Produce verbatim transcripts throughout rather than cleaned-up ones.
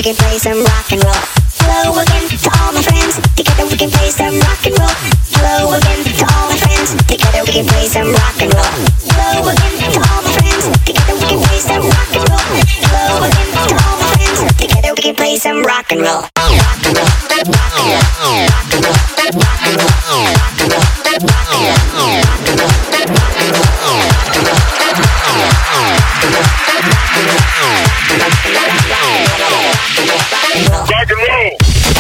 we can play some rock and roll. Hello again to all my friends. Together we can play some rock and roll. Hello again to all my friends. Together we can play some rock and roll. Hello again to all my friends. Together we can play some rock and roll. Hello again to all my friends. Together we can play some rock and roll. Rock and roll. Rock and roll. Rock and roll. Rock and roll. Rock and roll. Rock and roll. Rock and roll. Rock and roll.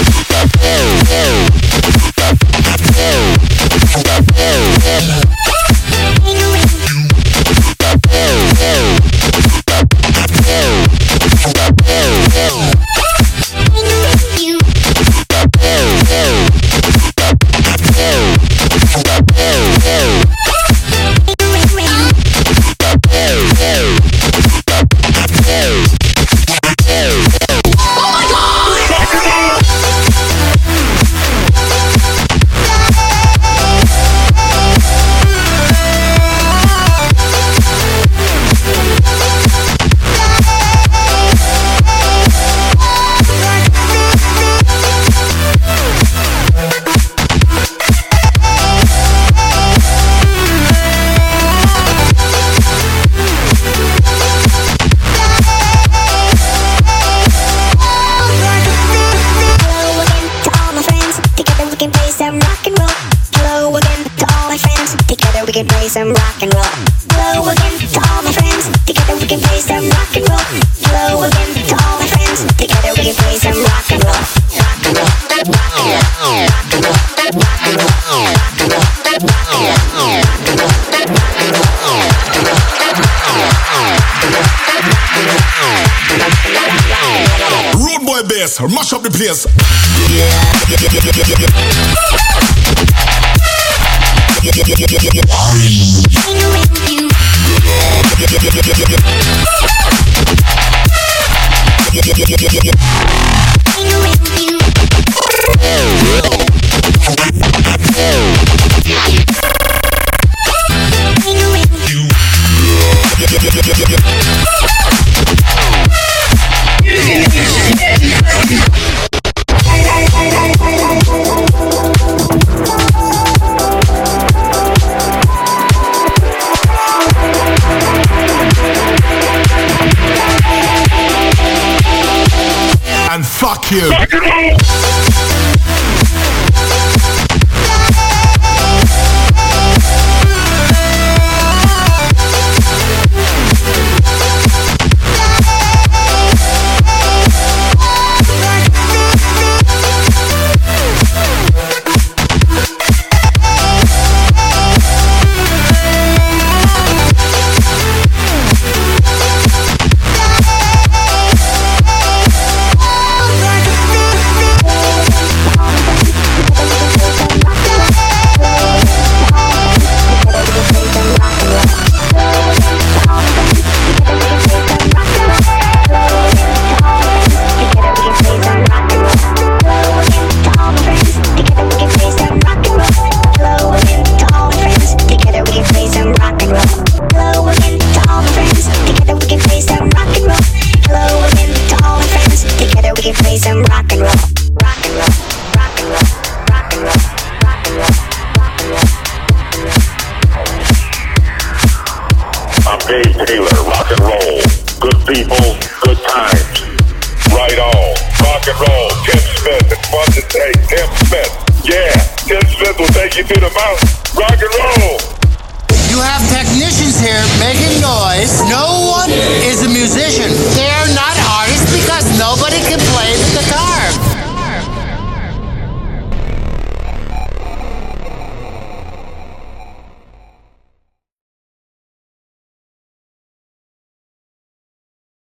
Some rock and roll. Hello again to all my friends. Together we can play some rock and roll. Hello again to all my friends. Together we can play some rock and roll. Rock and roll. Rock and roll. Rock and roll. Rock and roll. Rock and roll. Rock and roll. Road boy bass, mash up the place. And fuck you. No one is a musician. They're not artists because nobody can